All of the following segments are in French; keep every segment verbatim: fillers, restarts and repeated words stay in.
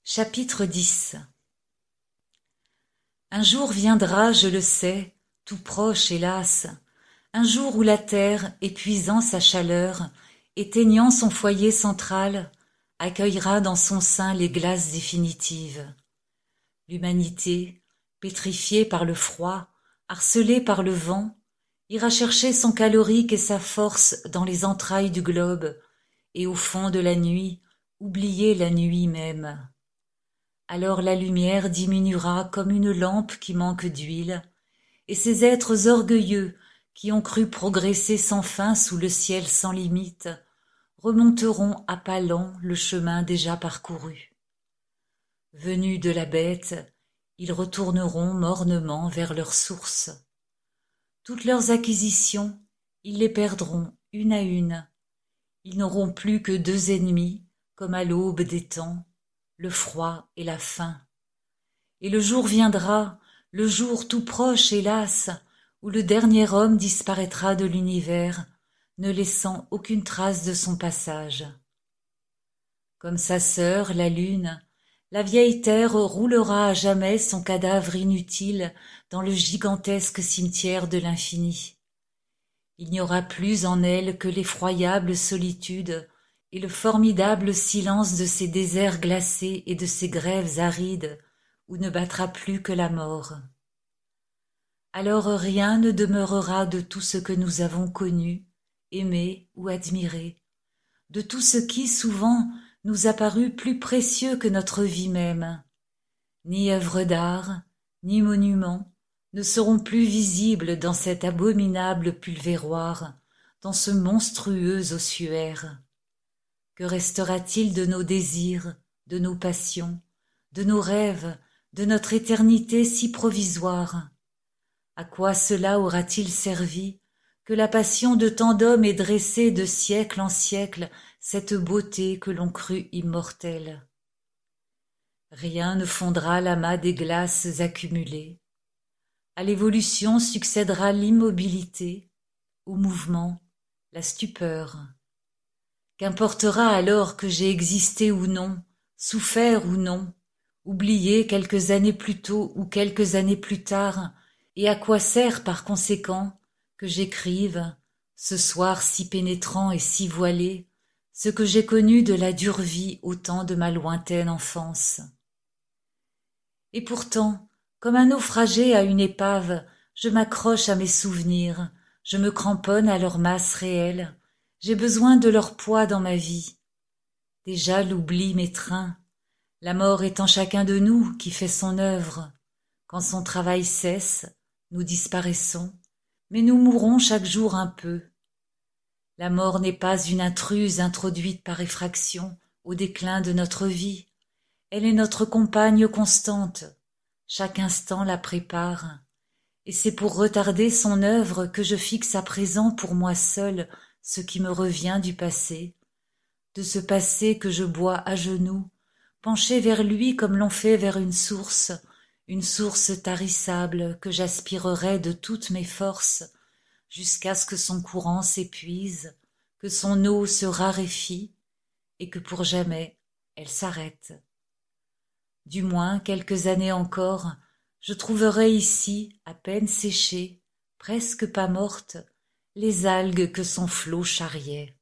Chapitre dix. Un jour viendra, je le sais, tout proche, hélas, un jour où la terre, épuisant sa chaleur, éteignant son foyer central, accueillera dans son sein les glaces définitives. L'humanité, pétrifiée par le froid, harcelée par le vent, ira chercher son calorique et sa force dans les entrailles du globe, et au fond de la nuit, oublier la nuit même. Alors la lumière diminuera comme une lampe qui manque d'huile, et ces êtres orgueilleux, qui ont cru progresser sans fin sous le ciel sans limite, remonteront à pas lents le chemin déjà parcouru. Venus de la bête, ils retourneront mornement vers leur source. Toutes leurs acquisitions, ils les perdront une à une. Ils n'auront plus que deux ennemis, comme à l'aube des temps, le froid et la faim. Et le jour viendra, le jour tout proche, hélas, où le dernier homme disparaîtra de l'univers, ne laissant aucune trace de son passage. Comme sa sœur, la lune, la vieille terre roulera à jamais son cadavre inutile dans le gigantesque cimetière de l'infini. Il n'y aura plus en elle que l'effroyable solitude et le formidable silence de ces déserts glacés et de ces grèves arides où ne battra plus que la mort. Alors rien ne demeurera de tout ce que nous avons connu, aimé ou admiré, de tout ce qui, souvent, nous a paru plus précieux que notre vie même. Ni œuvres d'art, ni monuments ne seront plus visibles dans cet abominable pulvéroir, dans ce monstrueux ossuaire. Que restera-t-il de nos désirs, de nos passions, de nos rêves, de notre éternité si provisoire? À quoi cela aura-t-il servi que la passion de tant d'hommes ait dressé de siècle en siècle cette beauté que l'on crut immortelle? Rien ne fondra l'amas des glaces accumulées. À l'évolution succédera l'immobilité, au mouvement, la stupeur. Qu'importera alors que j'ai existé ou non, souffert ou non, oublié quelques années plus tôt ou quelques années plus tard, et à quoi sert par conséquent que j'écrive, ce soir si pénétrant et si voilé, ce que j'ai connu de la dure vie au temps de ma lointaine enfance? Et pourtant, comme un naufragé à une épave, je m'accroche à mes souvenirs, je me cramponne à leur masse réelle, j'ai besoin de leur poids dans ma vie. Déjà l'oubli m'étreint, la mort est en chacun de nous qui fait son œuvre. Quand son travail cesse, nous disparaissons, mais nous mourons chaque jour un peu. La mort n'est pas une intruse introduite par effraction au déclin de notre vie. Elle est notre compagne constante. Chaque instant la prépare. Et c'est pour retarder son œuvre que je fixe à présent pour moi seul ce qui me revient du passé, de ce passé que je bois à genoux, penché vers lui comme l'on fait vers une source, une source tarissable que j'aspirerai de toutes mes forces, jusqu'à ce que son courant s'épuise, que son eau se raréfie, et que pour jamais elle s'arrête. Du moins quelques années encore, je trouverai ici, à peine séchées, presque pas mortes, les algues que son flot charriait.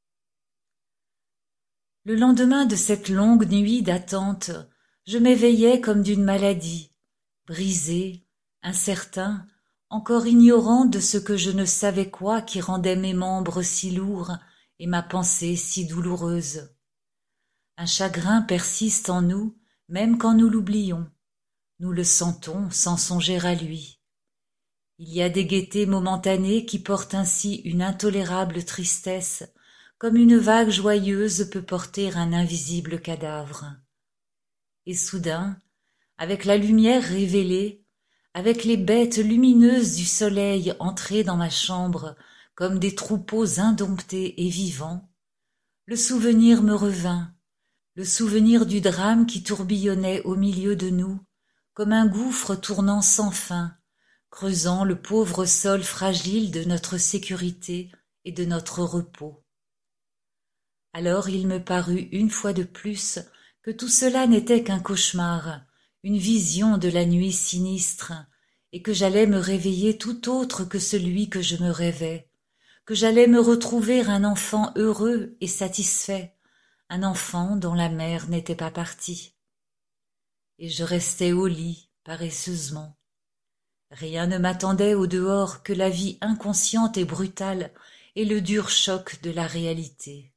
Le lendemain de cette longue nuit d'attente, je m'éveillai comme d'une maladie, brisé, incertain, encore ignorant de ce que je ne savais quoi qui rendait mes membres si lourds et ma pensée si douloureuse. Un chagrin persiste en nous, même quand nous l'oublions. Nous le sentons sans songer à lui. Il y a des gaietés momentanées qui portent ainsi une intolérable tristesse, comme une vague joyeuse peut porter un invisible cadavre. Et soudain, avec la lumière révélée, avec les bêtes lumineuses du soleil entrées dans ma chambre comme des troupeaux indomptés et vivants, le souvenir me revint, le souvenir du drame qui tourbillonnait au milieu de nous, comme un gouffre tournant sans fin, creusant le pauvre sol fragile de notre sécurité et de notre repos. Alors il me parut une fois de plus que tout cela n'était qu'un cauchemar, une vision de la nuit sinistre, et que j'allais me réveiller tout autre que celui que je me rêvais, que j'allais me retrouver un enfant heureux et satisfait, un enfant dont la mère n'était pas partie. Et je restais au lit, paresseusement. Rien ne m'attendait au dehors que la vie inconsciente et brutale et le dur choc de la réalité.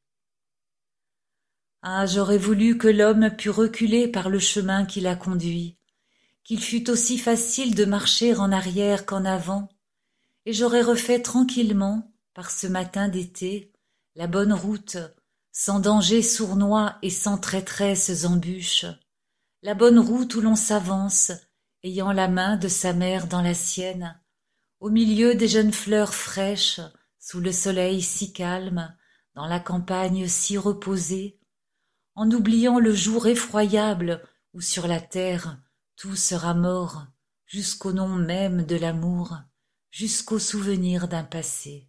Ah, j'aurais voulu que l'homme pût reculer par le chemin qui l'a conduit, qu'il fût aussi facile de marcher en arrière qu'en avant, et j'aurais refait tranquillement, par ce matin d'été, la bonne route, sans danger sournois et sans traîtresses embûches, la bonne route où l'on s'avance, ayant la main de sa mère dans la sienne, au milieu des jeunes fleurs fraîches, sous le soleil si calme, dans la campagne si reposée, en oubliant le jour effroyable où sur la terre tout sera mort, jusqu'au nom même de l'amour, jusqu'au souvenir d'un passé.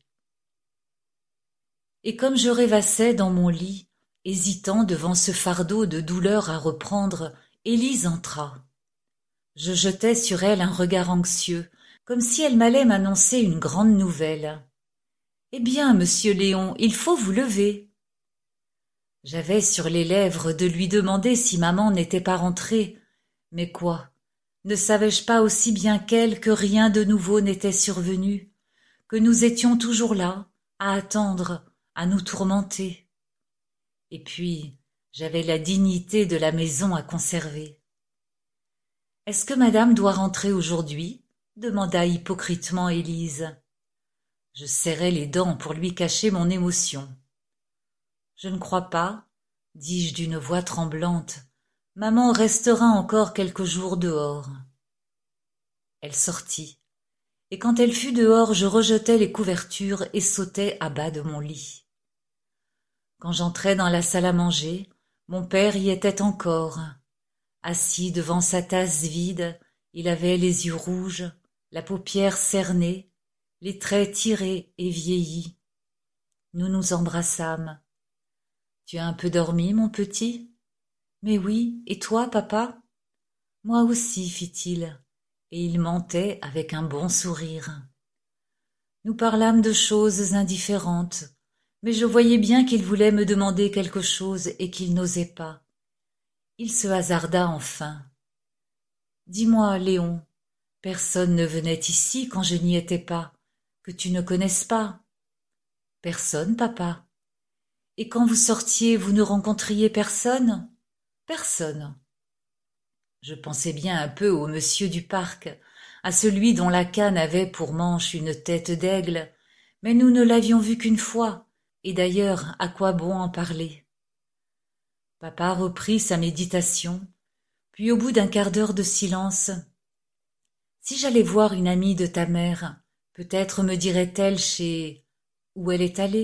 Et comme je rêvassais dans mon lit, hésitant devant ce fardeau de douleur à reprendre, Élise entra. Je jetai sur elle un regard anxieux, comme si elle m'allait m'annoncer une grande nouvelle. « Eh bien, monsieur Léon, il faut vous lever. » J'avais sur les lèvres de lui demander si maman n'était pas rentrée. Mais quoi? Ne savais-je pas aussi bien qu'elle que rien de nouveau n'était survenu, que nous étions toujours là, à attendre, à nous tourmenter? Et puis, j'avais la dignité de la maison à conserver. « Est-ce que madame doit rentrer aujourd'hui ?» demanda hypocritement Élise. Je serrai les dents pour lui cacher mon émotion. « Je ne crois pas, dis-je d'une voix tremblante. Maman restera encore quelques jours dehors. » Elle sortit, et quand elle fut dehors, je rejetai les couvertures et sautai à bas de mon lit. Quand j'entrai dans la salle à manger, mon père y était encore. Assis devant sa tasse vide, il avait les yeux rouges, la paupière cernée, les traits tirés et vieillis. Nous nous embrassâmes. « Tu as un peu dormi, mon petit ?»« Mais oui, et toi, papa ?»« Moi aussi, fit-il, et il mentait avec un bon sourire. Nous parlâmes de choses indifférentes, mais je voyais bien qu'il voulait me demander quelque chose et qu'il n'osait pas. Il se hasarda enfin. « Dis-moi, Léon, personne ne venait ici quand je n'y étais pas, que tu ne connaisses pas. »« Personne, papa. »« Et quand vous sortiez, vous ne rencontriez personne ?»« Personne. » Je pensais bien un peu au monsieur du parc, à celui dont la canne avait pour manche une tête d'aigle, mais nous ne l'avions vu qu'une fois, et d'ailleurs, à quoi bon en parler? Papa reprit sa méditation, puis au bout d'un quart d'heure de silence, « Si j'allais voir une amie de ta mère, peut-être me dirait-elle chez... où elle est allée ?»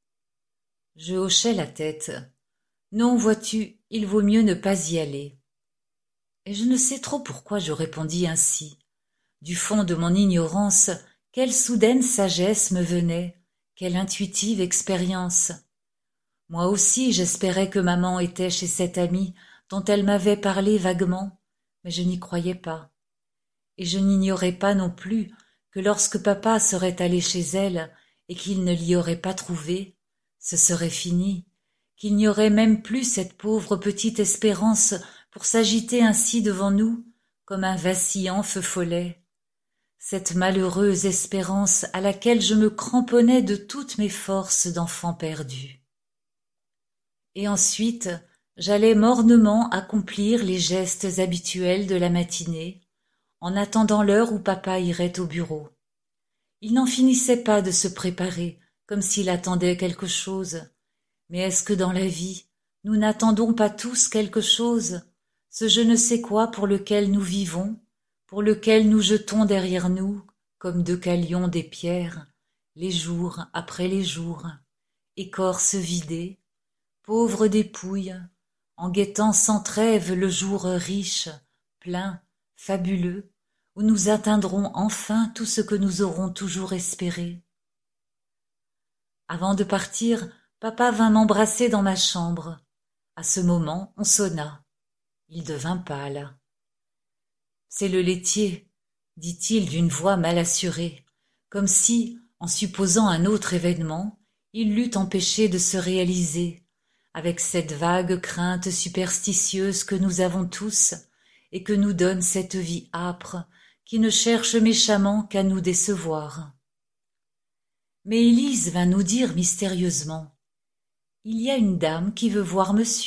Je hochai la tête. « Non, vois-tu, il vaut mieux ne pas y aller. » Et je ne sais trop pourquoi je répondis ainsi. Du fond de mon ignorance, quelle soudaine sagesse me venait, quelle intuitive expérience. Moi aussi j'espérais que maman était chez cette amie dont elle m'avait parlé vaguement, mais je n'y croyais pas. Et je n'ignorais pas non plus que lorsque papa serait allé chez elle et qu'il ne l'y aurait pas trouvée, ce serait fini, qu'il n'y aurait même plus cette pauvre petite espérance pour s'agiter ainsi devant nous, comme un vacillant feu follet. Cette malheureuse espérance à laquelle je me cramponnais de toutes mes forces d'enfant perdu. Et ensuite, j'allais mornement accomplir les gestes habituels de la matinée, en attendant l'heure où papa irait au bureau. Il n'en finissait pas de se préparer, comme s'il attendait quelque chose. Mais est-ce que dans la vie, nous n'attendons pas tous quelque chose, ce je ne sais quoi pour lequel nous vivons, pour lequel nous jetons derrière nous, comme deux calions des pierres, les jours après les jours, écorce vidée, pauvres dépouilles, en guettant sans trêve le jour riche, plein, fabuleux, où nous atteindrons enfin tout ce que nous aurons toujours espéré. Avant de partir, papa vint m'embrasser dans ma chambre. À ce moment, on sonna. Il devint pâle. « C'est le laitier, » dit-il d'une voix mal assurée, comme si, en supposant un autre événement, il l'eût empêché de se réaliser, avec cette vague crainte superstitieuse que nous avons tous et que nous donne cette vie âpre qui ne cherche méchamment qu'à nous décevoir. Mais Élise vint nous dire mystérieusement « Il y a une dame qui veut voir monsieur. »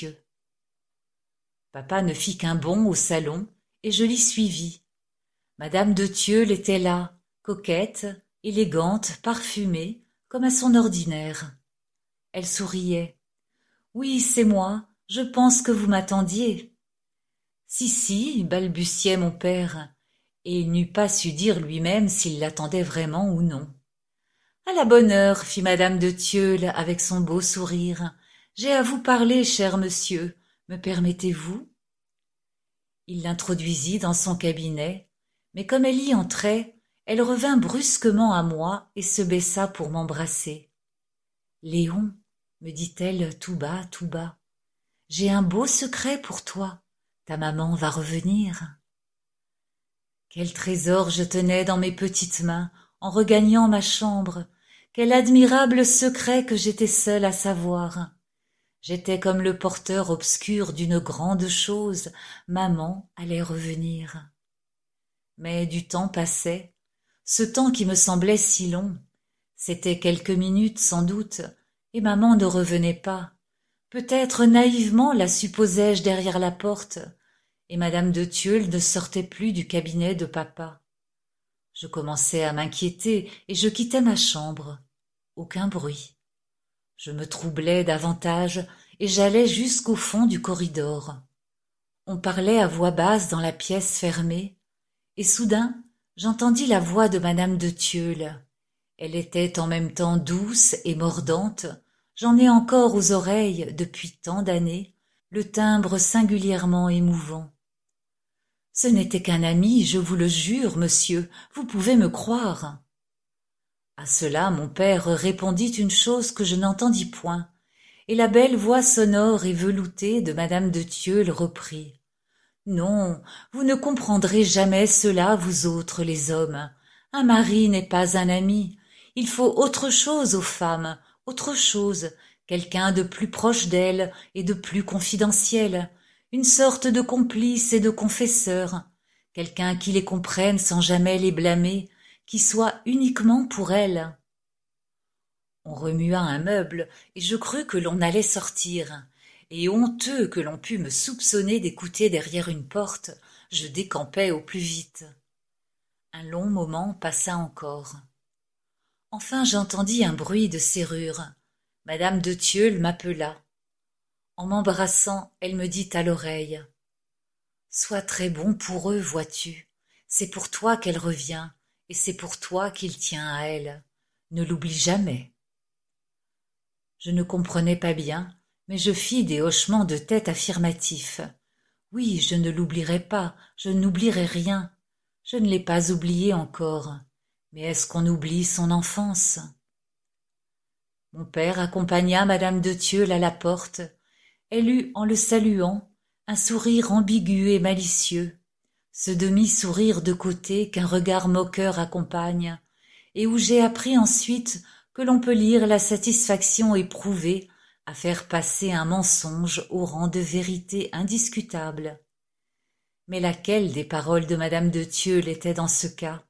Papa ne fit qu'un bond au salon, et je l'y suivis. Madame de Thieuls était là, coquette, élégante, parfumée, comme à son ordinaire. Elle souriait. « Oui, c'est moi, je pense que vous m'attendiez. »« Si, si, balbutiait mon père, et il n'eût pas su dire lui-même s'il l'attendait vraiment ou non. »« À la bonne heure, fit madame de Thieuls avec son beau sourire. J'ai à vous parler, cher monsieur. Me permettez-vous » Il l'introduisit dans son cabinet, mais comme elle y entrait, elle revint brusquement à moi et se baissa pour m'embrasser. « Léon, » me dit-elle tout bas, tout bas, « j'ai un beau secret pour toi. Ta maman va revenir. » Quel trésor je tenais dans mes petites mains en regagnant ma chambre, quel admirable secret que j'étais seule à savoir. J'étais comme le porteur obscur d'une grande chose, maman allait revenir. Mais du temps passait, ce temps qui me semblait si long. C'était quelques minutes sans doute, et maman ne revenait pas. Peut-être naïvement la supposais-je derrière la porte, et madame de Thieuls ne sortait plus du cabinet de papa. Je commençais à m'inquiéter, et je quittais ma chambre. Aucun bruit. Je me troublais davantage, et j'allais jusqu'au fond du corridor. On parlait à voix basse dans la pièce fermée, et soudain j'entendis la voix de madame de Thieuls. Elle était en même temps douce et mordante. J'en ai encore aux oreilles, depuis tant d'années, le timbre singulièrement émouvant. « Ce n'était qu'un ami, je vous le jure, monsieur, vous pouvez me croire. » À cela mon père répondit une chose que je n'entendis point, et la belle voix sonore et veloutée de madame de Thieuls reprit. « Non, vous ne comprendrez jamais cela, vous autres les hommes. Un mari n'est pas un ami. Il faut autre chose aux femmes, autre chose, quelqu'un de plus proche d'elles et de plus confidentiel, une sorte de complice et de confesseur, quelqu'un qui les comprenne sans jamais les blâmer, qui soit uniquement pour elles. » On remua un meuble, et je crus que l'on allait sortir, et honteux que l'on pût me soupçonner d'écouter derrière une porte, je décampai au plus vite. Un long moment passa encore. Enfin j'entendis un bruit de serrure. Madame de Thieuls m'appela. En m'embrassant, elle me dit à l'oreille. « Sois très bon pour eux, vois-tu. C'est pour toi qu'elle revient, et c'est pour toi qu'il tient à elle. Ne l'oublie jamais. » Je ne comprenais pas bien, mais je fis des hochements de tête affirmatifs. Oui, je ne l'oublierai pas, je n'oublierai rien. Je ne l'ai pas oublié encore. Mais est-ce qu'on oublie son enfance? Mon père accompagna madame de Thieuls à la porte. Elle eut, en le saluant, un sourire ambigu et malicieux, ce demi-sourire de côté qu'un regard moqueur accompagne, et où j'ai appris ensuite que l'on peut lire la satisfaction éprouvée à faire passer un mensonge au rang de vérité indiscutable. Mais laquelle des paroles de madame de Thieuls était dans ce cas?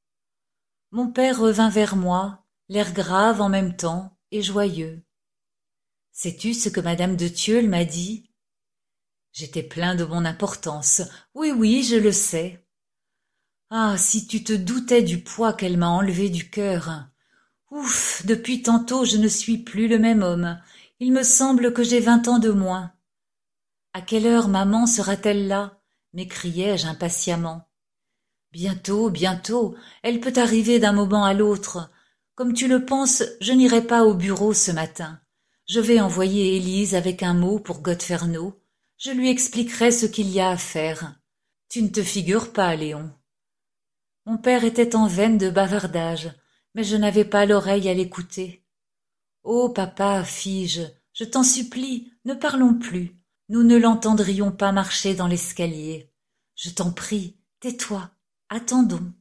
Mon père revint vers moi, l'air grave en même temps et joyeux. « Sais-tu ce que madame de Thieuls m'a dit ?» J'étais plein de mon importance. « Oui, oui, je le sais. » « Ah, si tu te doutais du poids qu'elle m'a enlevé du cœur. Ouf, depuis tantôt je ne suis plus le même homme. Il me semble que j'ai vingt ans de moins. »« À quelle heure maman sera-t-elle là ?» m'écriai-je impatiemment. « Bientôt, bientôt, elle peut arriver d'un moment à l'autre. Comme tu le penses, je n'irai pas au bureau ce matin. Je vais envoyer Élise avec un mot pour Godferno. Je lui expliquerai ce qu'il y a à faire. Tu ne te figures pas, Léon. » Mon père était en veine de bavardage, mais je n'avais pas l'oreille à l'écouter. « Oh, papa, fis-je, je t'en supplie, ne parlons plus. nous ne l'entendrions pas marcher dans l'escalier. Je t'en prie, tais-toi, attendons.